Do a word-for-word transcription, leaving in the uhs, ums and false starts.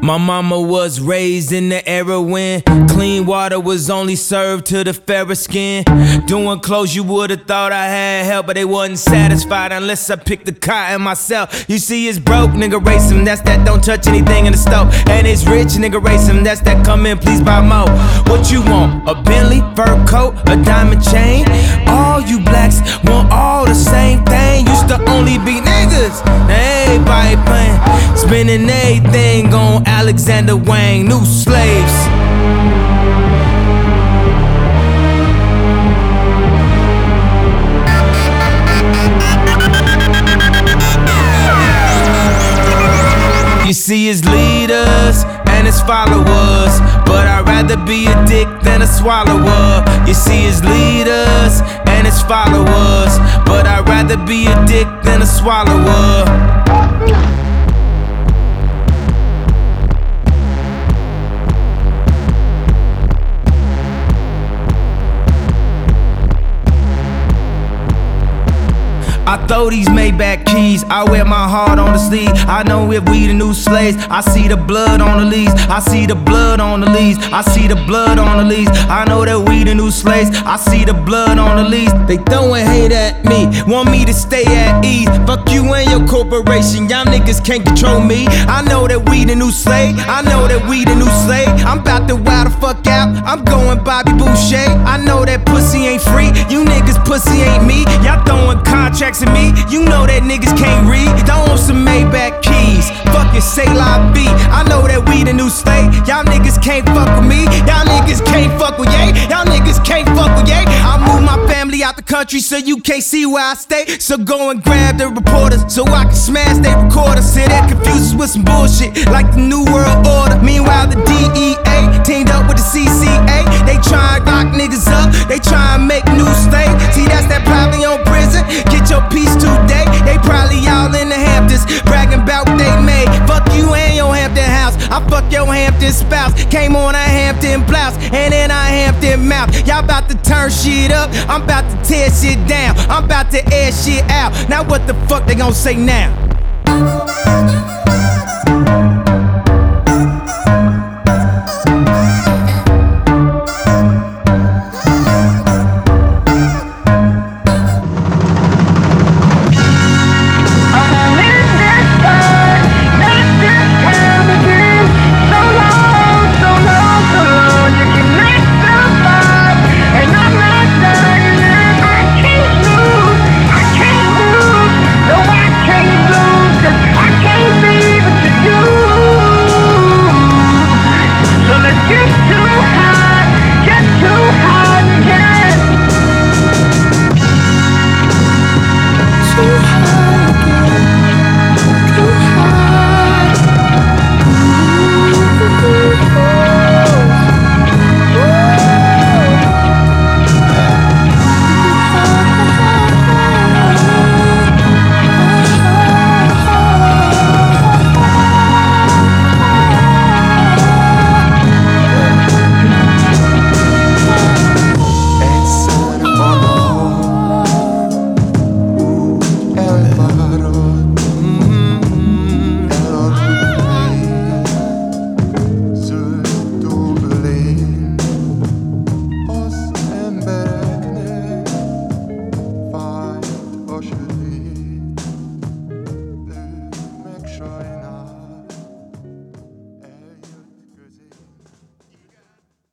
My mama was raised in the era when clean water was only served to the fairer skin. Doing clothes you would've thought I had help, but they wasn't satisfied unless I picked the cotton myself. You see it's broke, nigga race him, that's that don't touch anything in the stove. And it's rich, nigga race him, that's that come in, please buy more. What you want, a Bentley, fur coat, a diamond chain? All you blacks want all the same thing. Used to only be niggas, now everybody playing. Spending everything on Alexander Wang, new slaves. You see his leaders and his followers, but I'd rather be a dick than a swallower. You see his leaders and his followers, but I'd rather be a dick than a swallower. I throw these Maybach keys, I wear my heart on the sleeve. I know if we the new slaves, I see the blood on the leaves. I see the blood on the leaves. I see the blood on the leaves. I know that we the new slaves, I see the blood on the leaves. They throwing hate at me, want me to stay at ease. Fuck you and your corporation, y'all niggas can't control me. I know that we the new slave, I know that we the new slave. I'm about to wild the fuck out, I'm going Bobby Boucher. I know that pussy ain't free, you niggas pussy ain't me. Y'all throwing contracts at me, you know that niggas can't read. Don't want some Maybach keys, fucking say la vie. I know that we the new slave, y'all niggas can't fuck with me. Y'all niggas can't fuck with yay, y'all niggas can't fuck with yay. I move my family out the country so you can't see where I stay. So go and grab the reporters so I can smash they recorders. Sit there confused with some bullshit like the New World Order. Meanwhile the D E A teamed up with the C C A. They try and lock niggas up, they try and make new slaves. See that's that probably on prison, get your piece today. They probably all in the Hamptons bragging about what they made. Fuck you and your Hampton house, I fuck your Hampton spouse. Came on a Hampton blouse and then a Hampton mouth. Y'all about to turn shit up, I'm about to tear shit down, I'm about to air shit out. Now what the fuck they gon' say now?